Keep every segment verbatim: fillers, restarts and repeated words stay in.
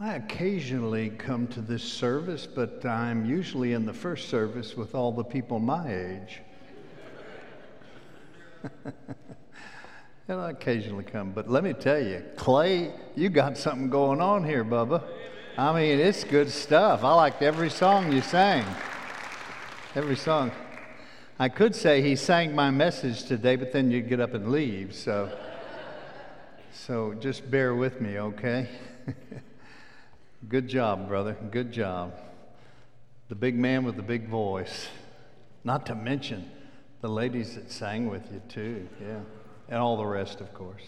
I occasionally come to this service, but I'm usually in the first service with all the people my age. And I occasionally come, but let me tell you, Clay, you got something going on here, Bubba. I mean, it's good stuff. I liked every song you sang. Every song. I could say he sang my message today, but then you'd get up and leave, so, so just bear with me, okay? Good job, brother. Good job. The big man with the big voice. Not to mention the ladies that sang with you, too. Yeah. And all the rest, of course.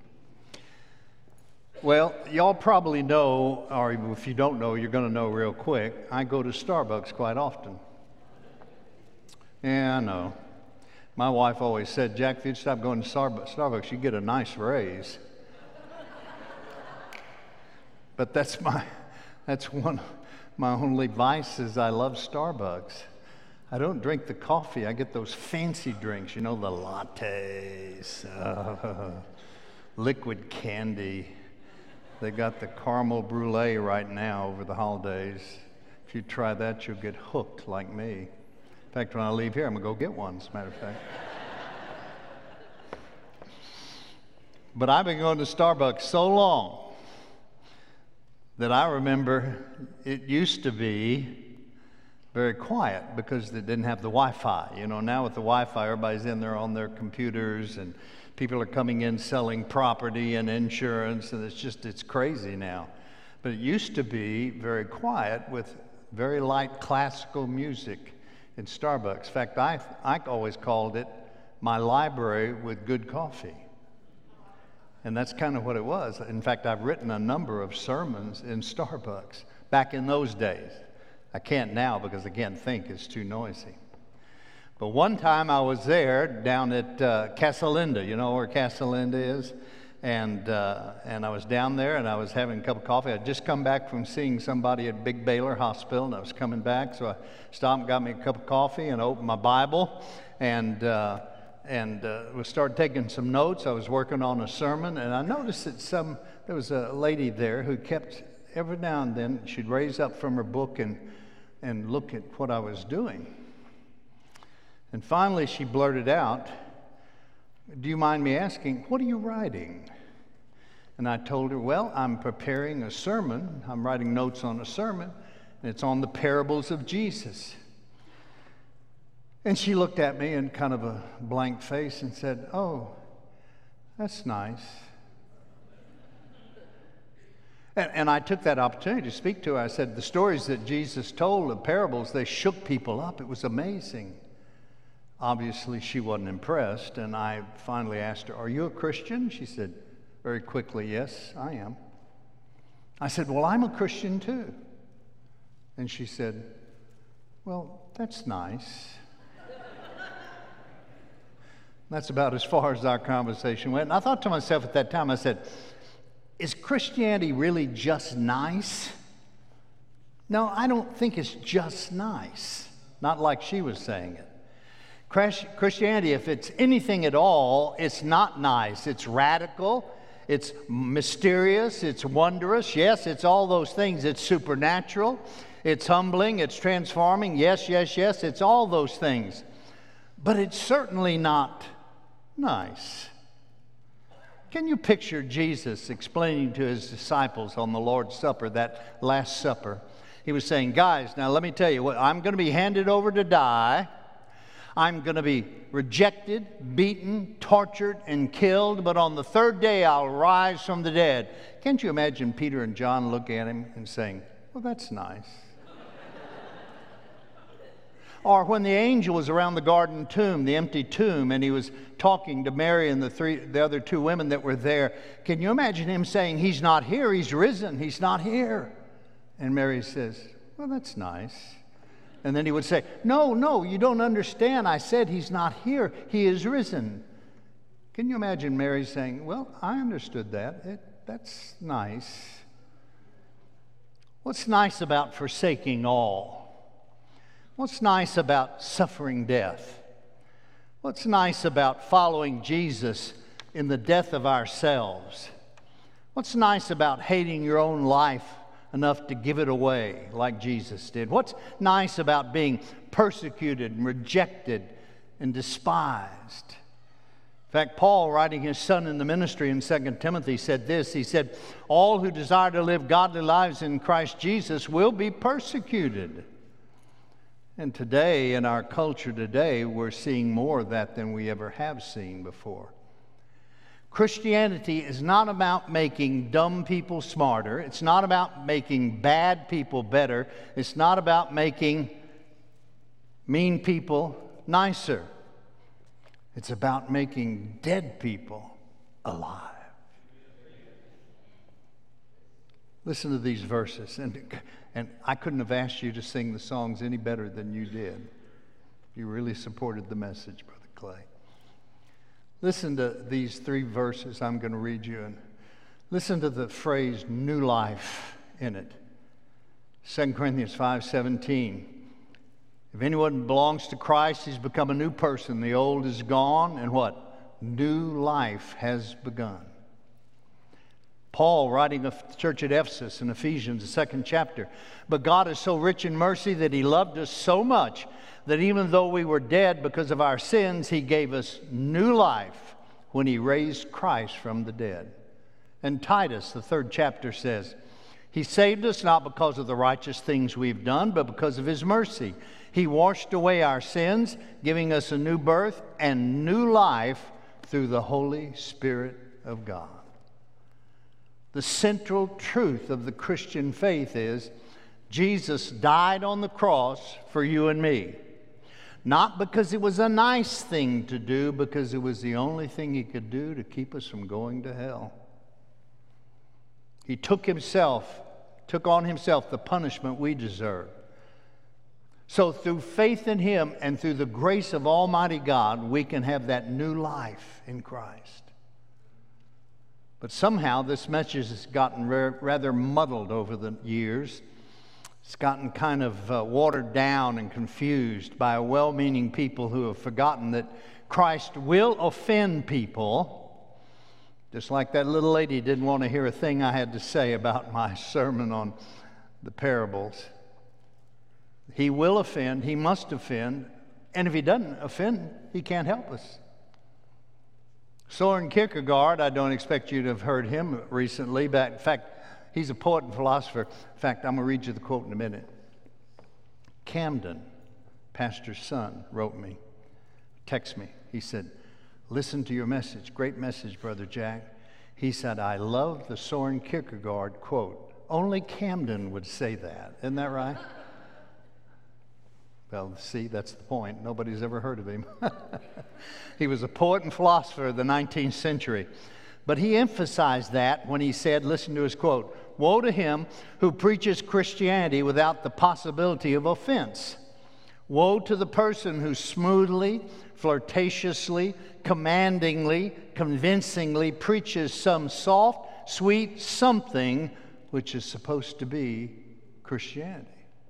Well, y'all probably know, or if you don't know, you're going to know real quick. I go to Starbucks quite often. Yeah, I know. My wife always said, Jack, if you'd stop going to Starbucks, you get a nice raise. But that's my, that's one of my only vices. I love Starbucks. I don't drink the coffee. I get those fancy drinks, you know, the lattes, uh, liquid candy. They got the caramel brulee right now over the holidays. If you try that, you'll get hooked like me. In fact, when I leave here, I'm going to go get one, as a matter of fact. But I've been going to Starbucks so long that I remember it used to be very quiet because they didn't have the Wi-Fi. You know, now with the Wi-Fi, everybody's in there on their computers and people are coming in selling property and insurance, and it's just, it's crazy now. But it used to be very quiet with very light classical music in Starbucks. In fact, I, I always called it my library with good coffee. And that's kind of what it was. In fact, I've written a number of sermons in Starbucks back in those days. I can't now because I can't think, it's too noisy. But one time I was there down at uh, Casa Linda. You know where Casa Linda is? And uh, and I was down there and I was having a cup of coffee. I'd just come back from seeing somebody at Big Baylor Hospital, and I was coming back. So I stopped and got me a cup of coffee and opened my Bible and uh, and uh, we started taking some notes. I was working on a sermon, and I noticed that some there was a lady there who kept, every now and then, she'd raise up from her book and and look at what I was doing. And finally she blurted out, do you mind me asking, what are you writing? And I told her, well, I'm preparing a sermon. I'm writing notes on a sermon, and it's on the parables of Jesus. And she looked at me in kind of a blank face and said, oh, that's nice. And, and I took that opportunity to speak to her. I said, the stories that Jesus told, the parables, they shook people up. It was amazing. Obviously, she wasn't impressed, and I finally asked her, are you a Christian? She said very quickly, yes, I am. I said, well, I'm a Christian too. And she said, well, that's nice. That's about as far as our conversation went. And I thought to myself at that time, I said, is Christianity really just nice? No, I don't think it's just nice. Not like she was saying it. Christianity, if it's anything at all, it's not nice. It's radical, it's mysterious, it's wondrous. Yes, it's all those things. It's supernatural, it's humbling, it's transforming. Yes, yes, yes, it's all those things. But it's certainly not nice. Can you picture Jesus explaining to his disciples on the Lord's Supper, that Last Supper? He was saying, guys, now let me tell you, what I'm going to be handed over to die. I'm going to be rejected, beaten, tortured, and killed, but on the third day I'll rise from the dead. Can't you imagine Peter and John looking at him and saying, well, that's nice. Or when the angel was around the garden tomb, the empty tomb, and he was talking to Mary and the three, the other two women that were there, can you imagine him saying, he's not here, he's risen, he's not here? And Mary says, well, that's nice. And then he would say, no, no, you don't understand. I said he's not here. He is risen. Can you imagine Mary saying, well, I understood that. It, that's nice. What's nice about forsaking all? What's nice about suffering death? What's nice about following Jesus in the death of ourselves? What's nice about hating your own life enough to give it away like Jesus did? What's nice about being persecuted and rejected and despised? In fact, Paul, writing his son in the ministry in Second Timothy, said this. He said, all who desire to live godly lives in Christ Jesus will be persecuted. And today, in our culture today, we're seeing more of that than we ever have seen before. Christianity is not about making dumb people smarter. It's not about making bad people better. It's not about making mean people nicer. It's about making dead people alive. Listen to these verses. And, and I couldn't have asked you to sing the songs any better than you did. You really supported the message, Brother Clay. Listen to these three verses I'm going to read you. And listen to the phrase new life in it. Second Corinthians five seventeen. If anyone belongs to Christ, he's become a new person. The old is gone, and what? New life has begun. Paul, writing of the church at Ephesus in Ephesians, the second chapter. But God is so rich in mercy that he loved us so much that even though we were dead because of our sins, he gave us new life when he raised Christ from the dead. And Titus, the third chapter, says, he saved us not because of the righteous things we've done, but because of his mercy. He washed away our sins, giving us a new birth and new life through the Holy Spirit of God. The central truth of the Christian faith is Jesus died on the cross for you and me. Not because it was a nice thing to do, because it was the only thing he could do to keep us from going to hell. He took himself, took on himself the punishment we deserve. So through faith in him and through the grace of Almighty God, we can have that new life in Christ. But somehow this message has gotten ra- rather muddled over the years. It's gotten kind of uh, watered down and confused by well-meaning people who have forgotten that Christ will offend people. Just like that little lady didn't want to hear a thing I had to say about my sermon on the parables. He will offend, he must offend, and if he doesn't offend, he can't help us. Soren Kierkegaard, I don't expect you to have heard him recently, but in fact, he's a poet and philosopher. In fact, I'm going to read you the quote in a minute. Camden, pastor's son, wrote me, text me. He said, listen to your message. Great message, Brother Jack. He said, I love the Soren Kierkegaard quote. Only Camden would say that. Isn't that right? Well, see, that's the point. Nobody's ever heard of him. He was a poet and philosopher of the nineteenth century. But he emphasized that when he said, listen to his quote, woe to him who preaches Christianity without the possibility of offense. Woe to the person who smoothly, flirtatiously, commandingly, convincingly preaches some soft, sweet something which is supposed to be Christianity.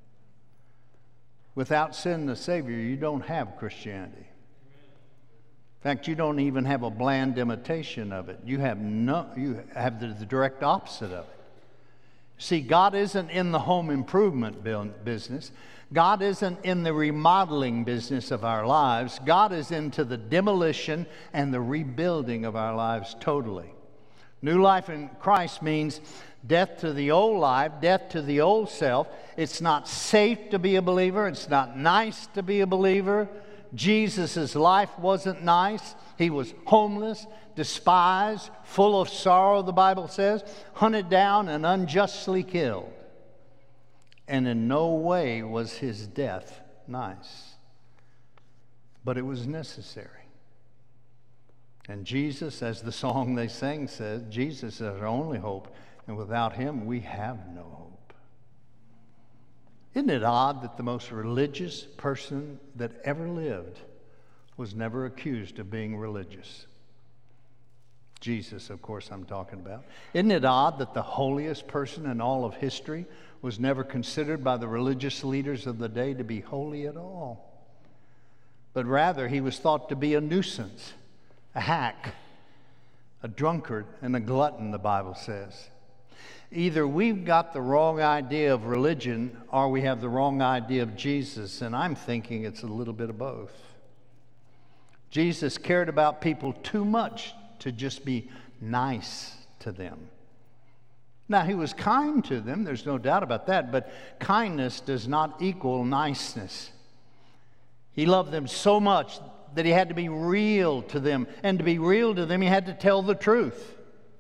Without sin the Savior, you don't have Christianity. In fact, you don't even have a bland imitation of it. You have no, you have the, the direct opposite of it. See, God isn't in the home improvement business. God isn't in the remodeling business of our lives. God is into the demolition and the rebuilding of our lives totally. New life in Christ means death to the old life, death to the old self. It's not safe to be a believer. It's not nice to be a believer. Jesus' life wasn't nice. He was homeless, despised, full of sorrow, the Bible says, hunted down and unjustly killed. And in no way was his death nice. But it was necessary. And Jesus, as the song they sang says, Jesus is our only hope. And without him, we have no hope. Isn't it odd that the most religious person that ever lived was never accused of being religious? Jesus, of course, I'm talking about. Isn't it odd that the holiest person in all of history was never considered by the religious leaders of the day to be holy at all? But rather, he was thought to be a nuisance, a hack, a drunkard, and a glutton, the Bible says. Either we've got the wrong idea of religion or we have the wrong idea of Jesus, and I'm thinking it's a little bit of both. Jesus cared about people too much to just be nice to them. Now, he was kind to them, there's no doubt about that, but kindness does not equal niceness. He loved them so much that he had to be real to them, and to be real to them, he had to tell the truth,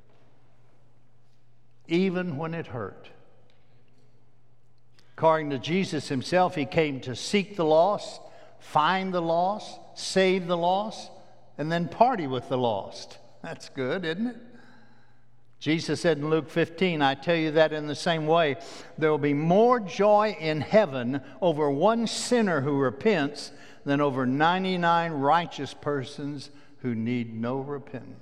even when it hurt. According to Jesus himself, he came to seek the lost, find the lost, save the lost, and then party with the lost. That's good, isn't it? Jesus said in Luke fifteen, I tell you that in the same way, there will be more joy in heaven over one sinner who repents than over ninety-nine righteous persons who need no repentance.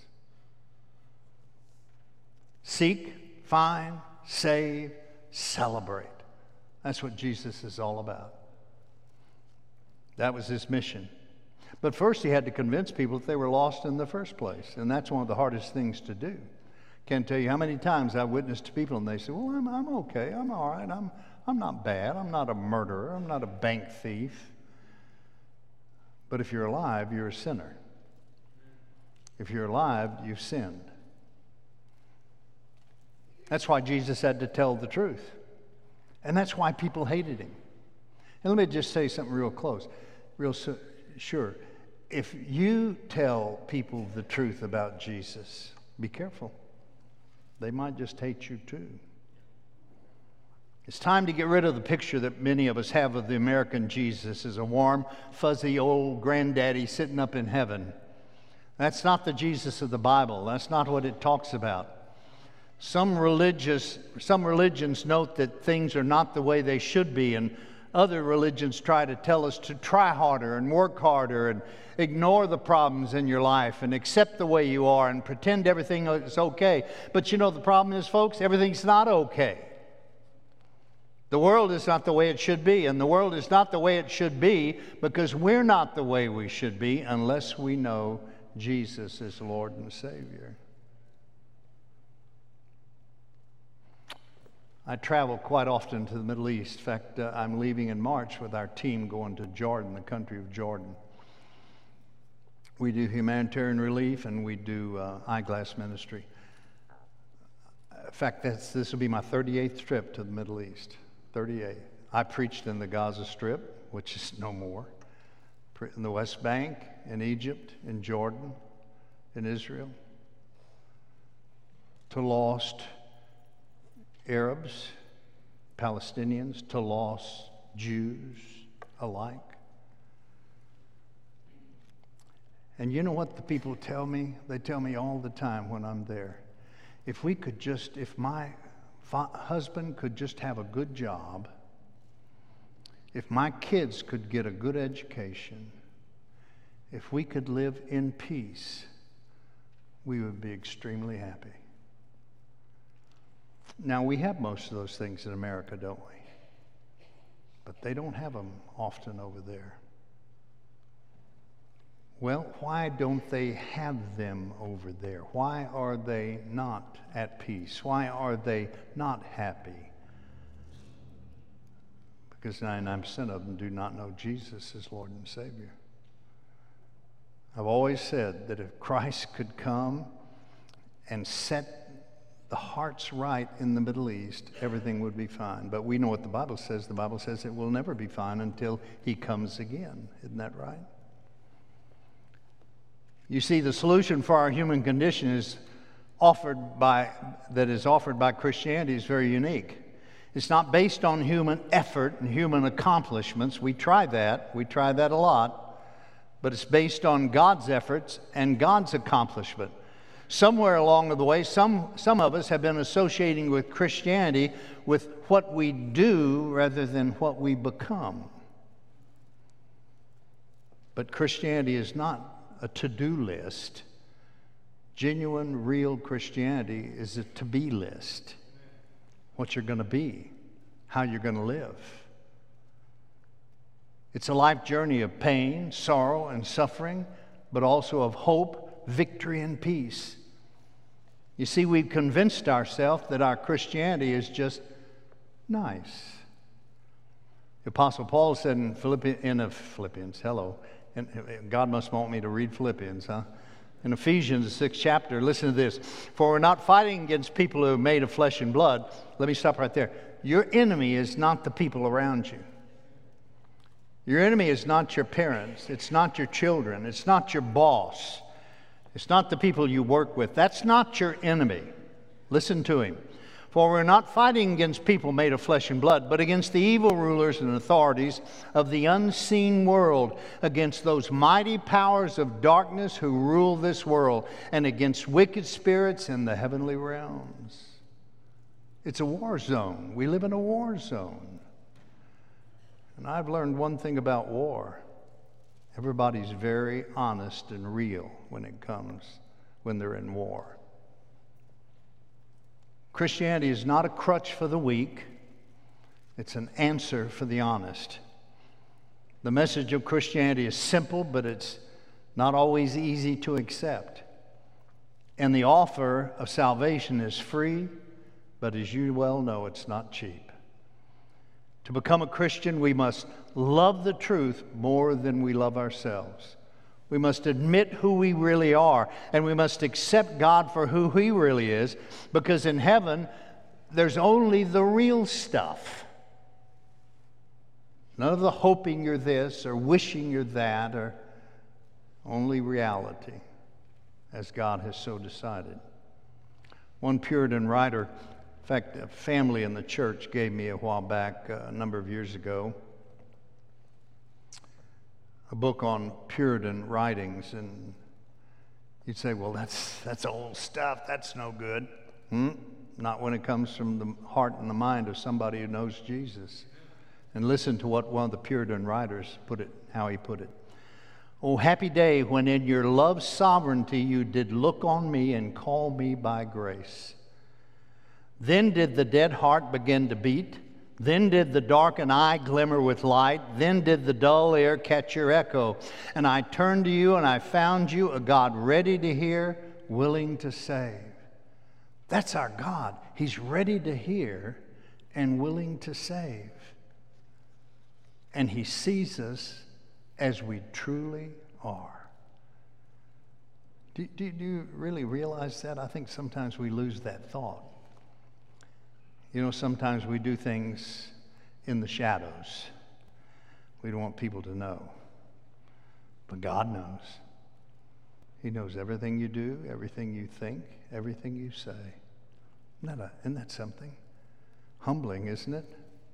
Seek, find, save, celebrate. That's what Jesus is all about. That was his mission. But first he had to convince people that they were lost in the first place. And that's one of the hardest things to do. Can't tell you how many times I've witnessed to people and they say, well, I'm, I'm okay. I'm all right. I'm, I'm not bad. I'm not a murderer. I'm not a bank thief. But if you're alive, you're a sinner. If you're alive, you've sinned. That's why Jesus had to tell the truth. And that's why people hated him. And let me just say something real close, real su- sure. If you tell people the truth about Jesus, be careful. They might just hate you too. It's time to get rid of the picture that many of us have of the American Jesus as a warm, fuzzy old granddaddy sitting up in heaven. That's not the Jesus of the Bible. That's not what it talks about. Some religious, some religions note that things are not the way they should be, and other religions try to tell us to try harder and work harder and ignore the problems in your life and accept the way you are and pretend everything is okay. But you know the problem is, folks, everything's not okay. The world is not the way it should be, and the world is not the way it should be because we're not the way we should be unless we know Jesus is Lord and Savior. I travel quite often to the Middle East. In fact, uh, I'm leaving in March with our team going to Jordan, the country of Jordan. We do humanitarian relief and we do uh, eyeglass ministry. In fact, that's, this will be my thirty-eighth trip to the Middle East. thirty-eighth. I preached in the Gaza Strip, which is no more, in the West Bank, in Egypt, in Jordan, in Israel, to lost Arabs, Palestinians, to lost Jews alike. And you know what the people tell me? They tell me all the time when I'm there. If we could just, if my fa- husband could just have a good job, if my kids could get a good education, if we could live in peace, we would be extremely happy. Now, we have most of those things in America, don't we? But they don't have them often over there. Well, why don't they have them over there? Why are they not at peace? Why are they not happy? Because ninety-nine percent of them do not know Jesus as Lord and Savior. I've always said that if Christ could come and set the hearts right in the Middle East, everything would be fine. But we know what the Bible says. The Bible says it will never be fine until he comes again. Isn't that right? You see, the solution for our human condition is offered by, that is offered by Christianity is very unique. It's not based on human effort and human accomplishments. We try that. We try that a lot. But it's based on God's efforts and God's accomplishment. Somewhere along the way, some, some of us have been associating with Christianity with what we do rather than what we become. But Christianity is not a to-do list. Genuine, real Christianity is a to-be list. What you're going to be, how you're going to live. It's a life journey of pain, sorrow, and suffering, but also of hope, victory, and peace. You see, we've convinced ourselves that our Christianity is just nice. The Apostle Paul said in, Philippi- in uh, Philippians, hello, and God must want me to read Philippians, huh? In Ephesians, the sixth chapter, listen to this. For we're not fighting against people who are made of flesh and blood. Let me stop right there. Your enemy is not the people around you. Your enemy is not your parents. It's not your children. It's not your boss. It's not the people you work with. That's not your enemy. Listen to him. For we're not fighting against people made of flesh and blood, but against the evil rulers and authorities of the unseen world, against those mighty powers of darkness who rule this world, and against wicked spirits in the heavenly realms. It's a war zone. We live in a war zone. And I've learned one thing about war. Everybody's very honest and real when it comes, when they're in war. Christianity is not a crutch for the weak. It's an answer for the honest. The message of Christianity is simple, but it's not always easy to accept. And the offer of salvation is free, but as you well know, it's not cheap. To become a Christian, we must love the truth more than we love ourselves. We must admit who we really are, and we must accept God for who He really is, because in heaven, there's only the real stuff. None of the hoping you're this or wishing you're that, or only reality, as God has so decided. One Puritan writer, in fact, a family in the church gave me a while back, uh, a number of years ago, a book on Puritan writings, and you'd say, well, that's that's old stuff. That's no good. Hmm? Not when it comes from the heart and the mind of somebody who knows Jesus. And listen to what one of the Puritan writers put it, how he put it. Oh, happy day when in your love's sovereignty you did look on me and call me by grace. Then did the dead heart begin to beat. Then did the darkened eye glimmer with light. Then did the dull ear catch your echo. And I turned to you and I found you a God ready to hear, willing to save. That's our God. He's ready to hear and willing to save. And He sees us as we truly are. Do, do, do you really realize that? I think sometimes we lose that thought. You know, sometimes we do things in the shadows. We don't want people to know. But God knows. He knows everything you do, everything you think, everything you say. Isn't that, a, isn't that something? Humbling, isn't it?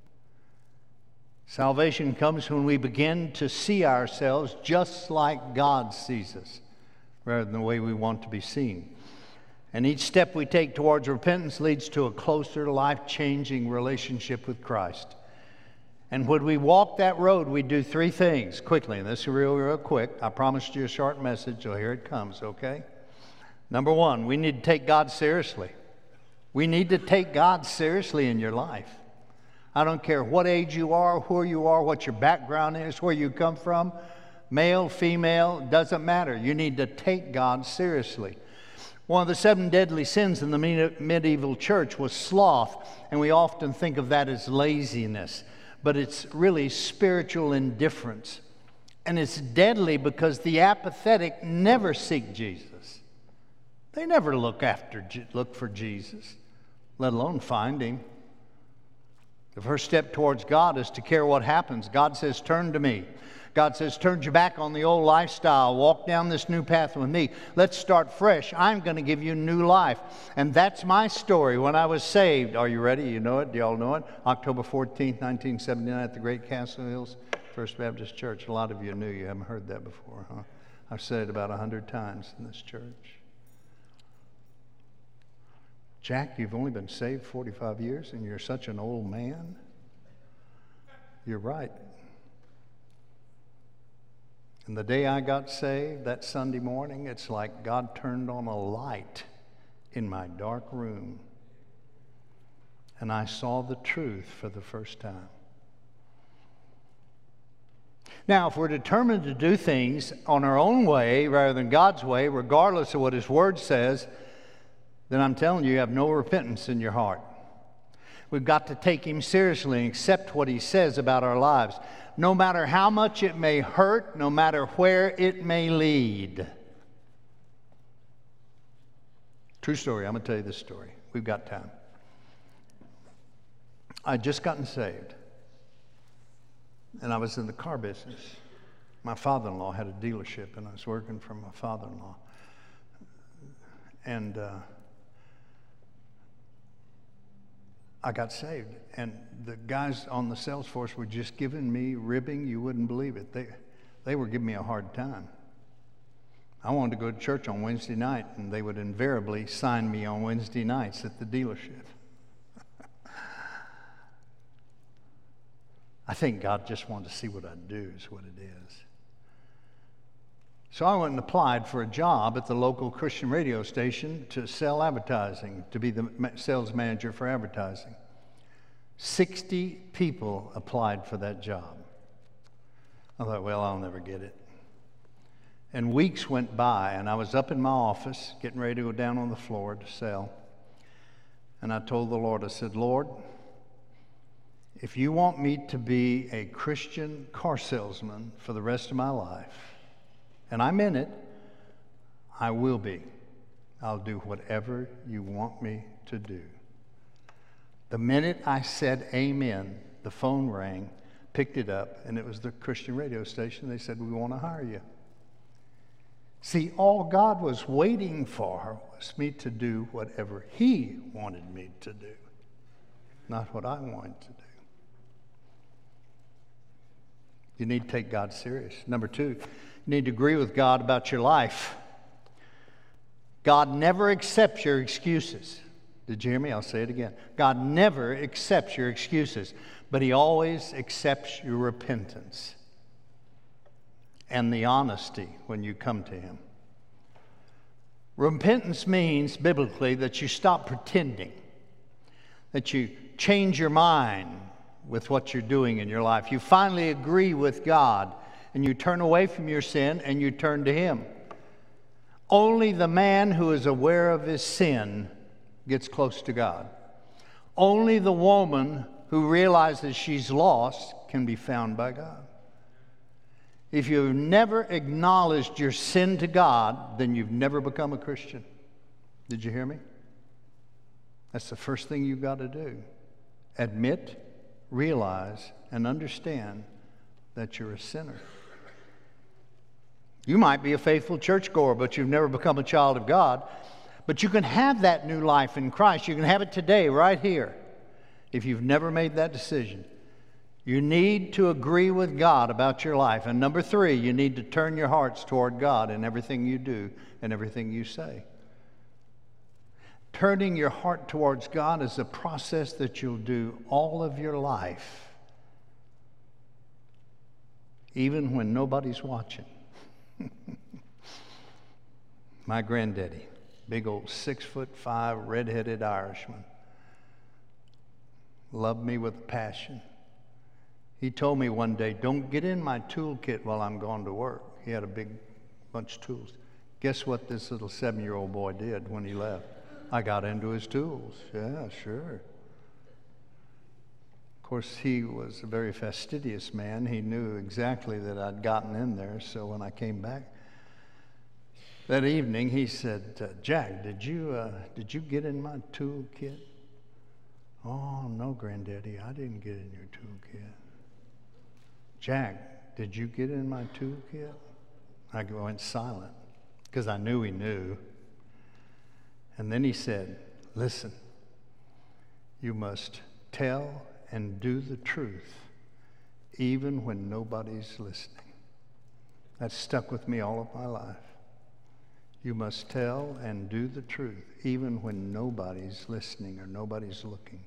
Salvation comes when we begin to see ourselves just like God sees us, rather than the way we want to be seen. And each step we take towards repentance leads to a closer, life-changing relationship with Christ. And when we walk that road, we do three things quickly. And this is real, real quick. I promised you a short message, so here it comes, okay? Number one, we need to take God seriously. We need to take God seriously in your life. I don't care what age you are, who you are, what your background is, where you come from, male, female, doesn't matter. You need to take God seriously. One of the seven deadly sins in the medieval church was sloth, and we often think of that as laziness, but it's really spiritual indifference. And it's deadly because the apathetic never seek Jesus. They never look after, look for Jesus, let alone find Him. The first step towards God is to care what happens. God says, turn to me. God says, turn your back on the old lifestyle. Walk down this new path with me. Let's start fresh. I'm going to give you new life. And that's my story when I was saved. Are you ready? You know it? Do y'all know it? October fourteenth, nineteen seventy-nine at the Great Castle Hills First Baptist Church. A lot of you knew. You haven't heard that before, huh? I've said it about a hundred times in this church. Jack, you've only been saved forty-five years and you're such an old man? You're right. And the day I got saved, that Sunday morning, it's like God turned on a light in my dark room. And I saw the truth for the first time. Now, if we're determined to do things on our own way rather than God's way, regardless of what His Word says, then I'm telling you, you have no repentance in your heart. We've got to take Him seriously and accept what He says about our lives, no matter how much it may hurt, no matter where it may lead. True story. I'm going to tell you this story. We've got time. I'd just gotten saved, and I was in the car business. My father-in-law had a dealership, and I was working for my father-in-law. And uh, I got saved, and the guys on the sales force were just giving me ribbing. You wouldn't believe it. They, they were giving me a hard time. I wanted to go to church on Wednesday night, and they would invariably sign me on Wednesday nights at the dealership. I think God just wanted to see what I'd do is what it is. So I went and applied for a job at the local Christian radio station to sell advertising, to be the sales manager for advertising. sixty people applied for that job. I thought, well, I'll never get it. And weeks went by, and I was up in my office getting ready to go down on the floor to sell. And I told the Lord, I said, Lord, if you want me to be a Christian car salesman for the rest of my life, and I'm in it, I will be. I'll do whatever you want me to do. The minute I said amen, the phone rang, picked it up, and it was the Christian radio station. They said, we want to hire you. See, all God was waiting for was me to do whatever He wanted me to do, not what I wanted to do. You need to take God serious. Number two, you need to agree with God about your life. God never accepts your excuses. Did you hear me? I'll say it again. God never accepts your excuses, but He always accepts your repentance and the honesty when you come to Him. Repentance means, biblically, that you stop pretending, that you change your mind with what you're doing in your life. You finally agree with God, and you turn away from your sin and you turn to Him. Only the man who is aware of his sin gets close to God. Only the woman who realizes she's lost can be found by God. If you've never acknowledged your sin to God, then you've never become a Christian. Did you hear me? That's the first thing you've got to do. Admit, realize, and understand that you're a sinner. You might be a faithful churchgoer, but you've never become a child of God. But you can have that new life in Christ. You can have it today, right here, if you've never made that decision. You need to agree with God about your life. And number three, you need to turn your hearts toward God in everything you do and everything you say. Turning your heart towards God is a process that you'll do all of your life, even when nobody's watching. My granddaddy, big old six foot five, red-headed Irishman, loved me with a passion. He told me one day, don't get in my toolkit while I'm going to work. He had a big bunch of tools. Guess what this little seven-year-old boy did when he left? I got into his tools. Yeah, sure. Of course, he was a very fastidious man. He knew exactly that I'd gotten in there. So when I came back that evening, he said, uh, Jack, did you, uh, did you get in my toolkit? Oh, no, Granddaddy, I didn't get in your toolkit. Jack, did you get in my toolkit? I went silent because I knew he knew. And then he said, listen, you must tell and do the truth even when nobody's listening. That stuck with me all of my life. You must tell and do the truth even when nobody's listening or nobody's looking.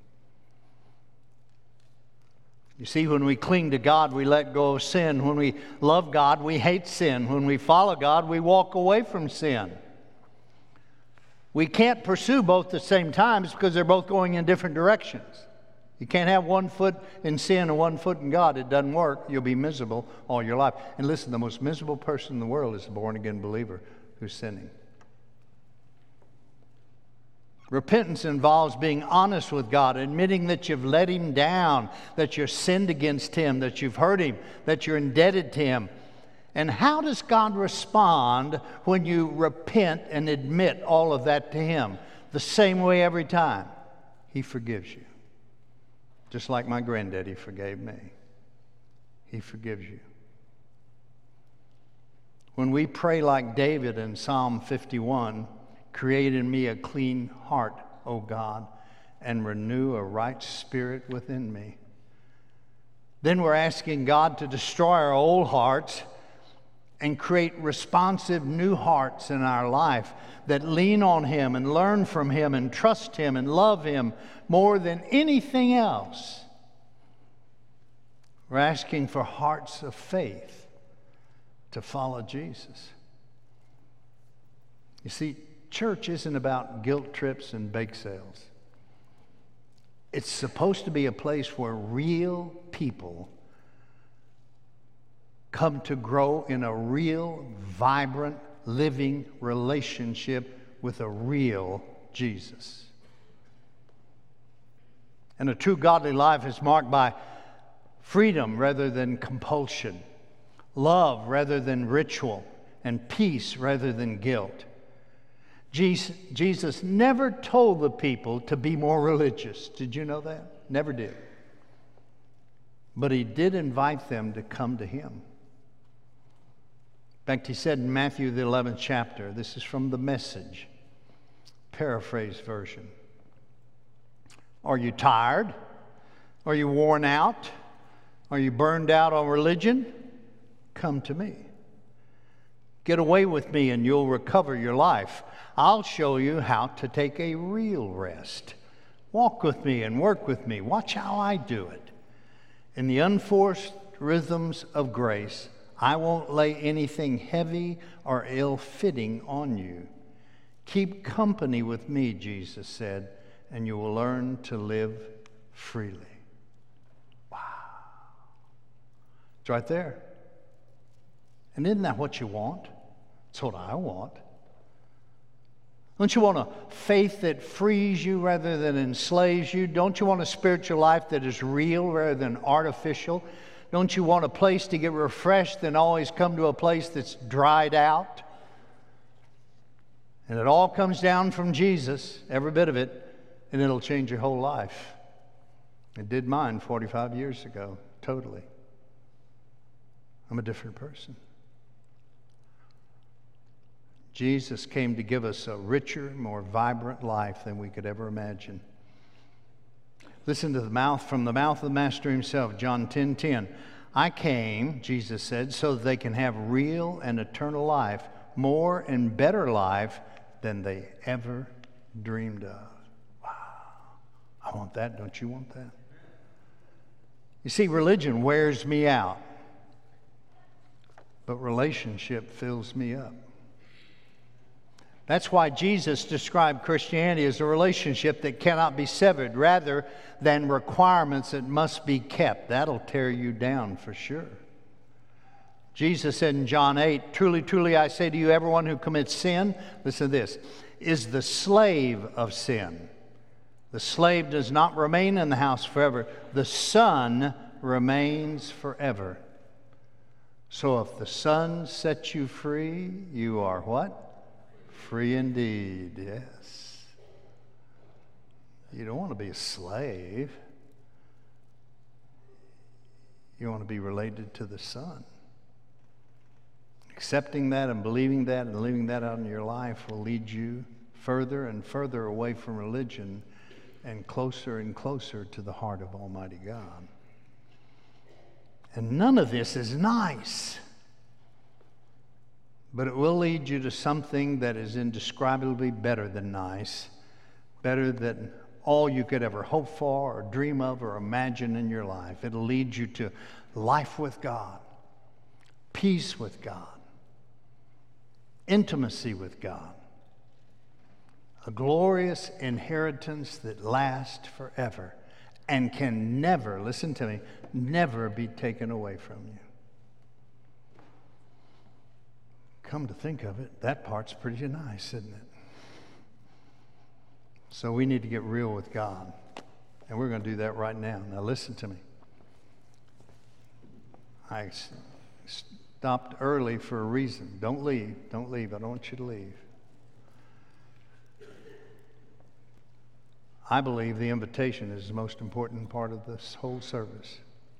You see, when we cling to God, we let go of sin. When we love God, we hate sin. When we follow God, we walk away from sin. We can't pursue both at the same time because they're both going in different directions. You can't have one foot in sin and one foot in God. It doesn't work. You'll be miserable all your life. And listen, the most miserable person in the world is a born-again believer who's sinning. Repentance involves being honest with God, admitting that you've let Him down, that you've sinned against Him, that you've hurt Him, that you're indebted to Him. And how does God respond when you repent and admit all of that to Him? The same way every time. He forgives you. Just like my granddaddy forgave me. He forgives you. When we pray like David in Psalm fifty-one, create in me a clean heart, O God, and renew a right spirit within me. Then we're asking God to destroy our old hearts and create responsive new hearts in our life that lean on Him and learn from Him and trust Him and love Him more than anything else. We're asking for hearts of faith to follow Jesus. You see, church isn't about guilt trips and bake sales. It's supposed to be a place where real people come to grow in a real, vibrant, living relationship with a real Jesus. And a true godly life is marked by freedom rather than compulsion, love rather than ritual, and peace rather than guilt. Jesus never told the people to be more religious. Did you know that? Never did. But He did invite them to come to Him. In fact, He said in Matthew, the eleventh chapter, this is from the Message, paraphrased version. Are you tired? Are you worn out? Are you burned out on religion? Come to me. Get away with me and you'll recover your life. I'll show you how to take a real rest. Walk with me and work with me. Watch how I do it. In the unforced rhythms of grace, I won't lay anything heavy or ill-fitting on you. Keep company with me, Jesus said, and you will learn to live freely. Wow. It's right there. And isn't that what you want? It's what I want. Don't you want a faith that frees you rather than enslaves you? Don't you want a spiritual life that is real rather than artificial? Don't you want a place to get refreshed and always come to a place that's dried out? And it all comes down from Jesus, every bit of it, and it'll change your whole life. It did mine forty-five years ago, totally. I'm a different person. Jesus came to give us a richer, more vibrant life than we could ever imagine. Listen to the mouth, from the mouth of the Master Himself, John ten ten. I came, Jesus said, so that they can have real and eternal life, more and better life than they ever dreamed of. Wow. I want that. Don't you want that? You see, religion wears me out, but relationship fills me up. That's why Jesus described Christianity as a relationship that cannot be severed, rather than requirements that must be kept. That'll tear you down for sure. Jesus said in John eight, truly, truly, I say to you, everyone who commits sin, listen to this, is the slave of sin. The slave does not remain in the house forever. The Son remains forever. So if the Son sets you free, you are what? Free indeed, yes. You don't want to be a slave. You want to be related to the Son. Accepting that and believing that and living that out in your life will lead you further and further away from religion and closer and closer to the heart of Almighty God. And none of this is nice. But it will lead you to something that is indescribably better than nice, better than all you could ever hope for or dream of or imagine in your life. It'll lead you to life with God, peace with God, intimacy with God, a glorious inheritance that lasts forever and can never, listen to me, never be taken away from you. Come to think of it, that part's pretty nice, isn't it? So we need to get real with God. And we're going to do that right now. Now listen to me. I stopped early for a reason. Don't leave. Don't leave. I don't want you to leave. I believe the invitation is the most important part of this whole service.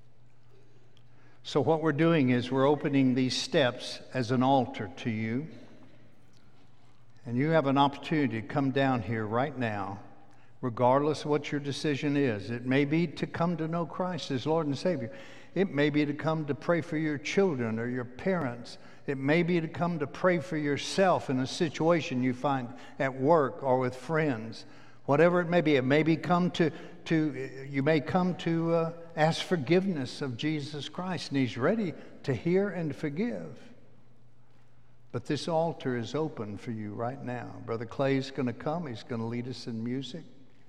So what we're doing is we're opening these steps as an altar to you. And you have an opportunity to come down here right now, regardless of what your decision is. It may be to come to know Christ as Lord and Savior. It may be to come to pray for your children or your parents. It may be to come to pray for yourself in a situation you find at work or with friends. Whatever it may be, it may be come to, to you may come to uh, ask forgiveness of Jesus Christ, and He's ready to hear and forgive. But this altar is open for you right now. Brother Clay's going to come. He's going to lead us in music.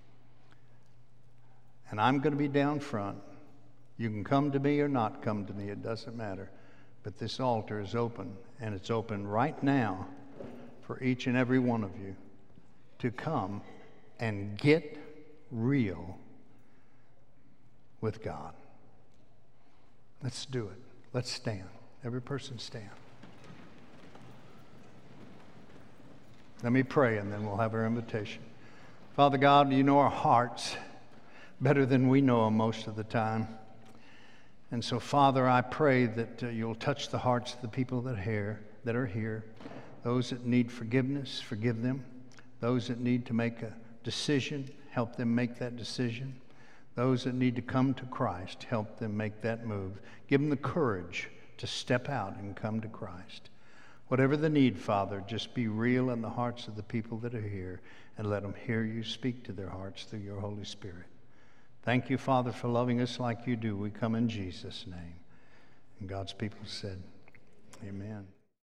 And I'm going to be down front. You can come to me or not come to me. It doesn't matter. But this altar is open, and it's open right now for each and every one of you to come and get real with God. Let's do it. Let's stand. Every person stand. Let me pray, and then we'll have our invitation. Father God, you know our hearts better than we know them most of the time. And so, Father, I pray that uh, you'll touch the hearts of the people that are here, that are here. Those that need forgiveness, forgive them. Those that need to make a decision, help them make that decision. Those that need to come to Christ, help them make that move. Give them the courage to step out and come to Christ. Whatever the need, Father, just be real in the hearts of the people that are here, and let them hear you speak to their hearts through your Holy Spirit. Thank you, Father, for loving us like you do. We come in Jesus' name. And God's people said, amen.